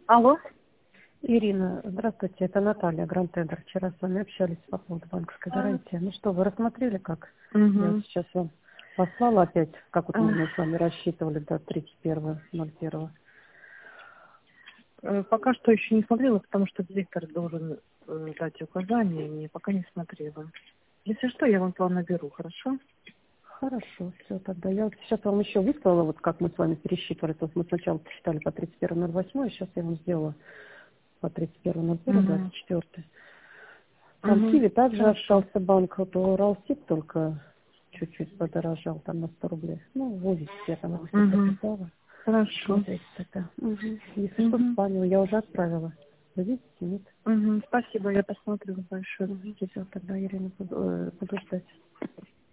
Алло. Ирина, здравствуйте, это Наталья, Гранд Тендер. Вчера с вами общались по поводу банковской гарантии. Ну что, вы рассмотрели как? Я вот Угу. сейчас вам послала опять, как вот мы с вами рассчитывали до 31.01. Пока что еще не смотрела, потому что директор должен дать указания, и пока не смотрела. Если что, я вам план наберу, хорошо? Хорошо, все, тогда я вот сейчас вам еще выслала, вот как мы с вами пересчитывали. То есть мы сначала посчитали по 31.08, сейчас я вам сделала по 31.01.24. Там Угу. Киви также Хорошо. остался банк, вот Уралсиб только чуть-чуть подорожал, там на 100 рублей. Ну, возите, я там его все Угу. прописала. Хорошо. Смотрите тогда. Угу. Если что, Угу. спальню я уже отправила. Вы видите, нет? Угу. Спасибо, я посмотрю большое. Угу. Спасибо. Все, тогда Ирина, буду ждать.